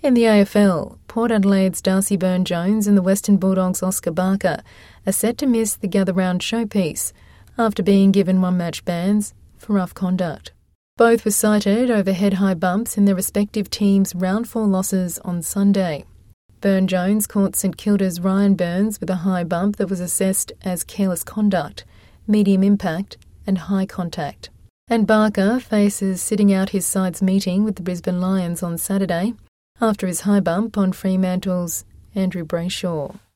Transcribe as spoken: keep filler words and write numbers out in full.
In the A F L, Port Adelaide's Darcy Byrne-Jones and the Western Bulldogs' Oscar Barker are set to miss the Gather Round showpiece after being given one-match bans for rough conduct. Both were cited over head-high bumps in their respective teams' round four losses on Sunday. Byrne-Jones caught St Kilda's Ryan Burns with a high bump that was assessed as careless conduct, medium impact and high contact. And Barker faces sitting out his side's meeting with the Brisbane Lions on Saturday after his high bump on Fremantle's Andrew Brayshaw.